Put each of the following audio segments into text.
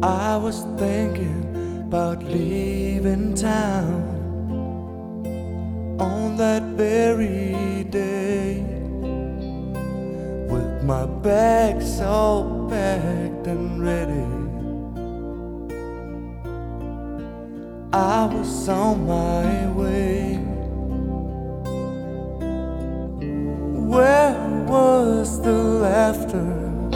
I was thinking about leaving town on that very day, with my bags all packed and ready. I was on my way. Where was the laughter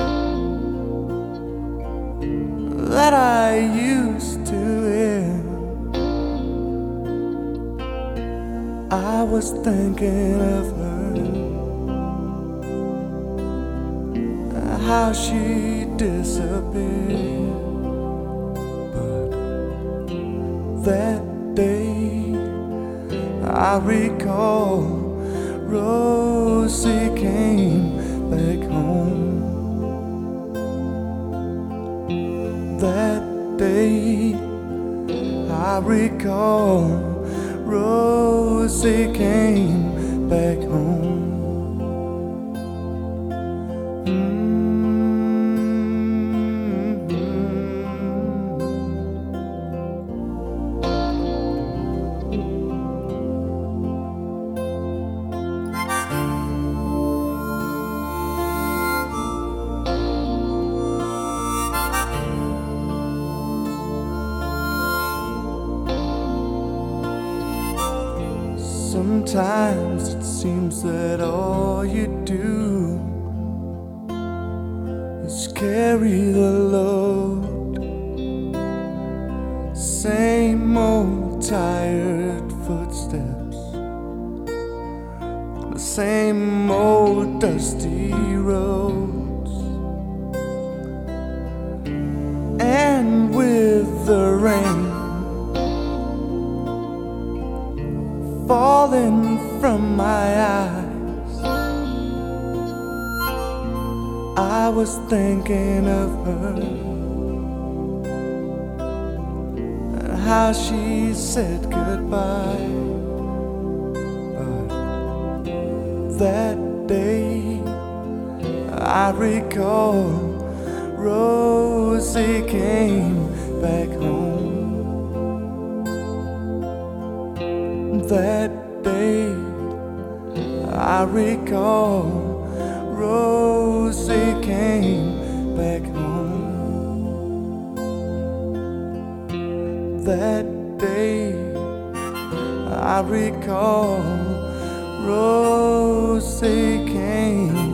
that I used to hear? I was thinking of her, how she disappeared. But that day I recall Rosie came back home. That day I recall Rosie came back home. Sometimes it seems that all you do is carry the load. Same old tired footsteps on the same old dusty roads. And with the rain falling from my eyes, I was thinking of her and how she said goodbye. But that day I recall Rosie came back home. That day I recall Rosie came back home. That day I recall Rosie came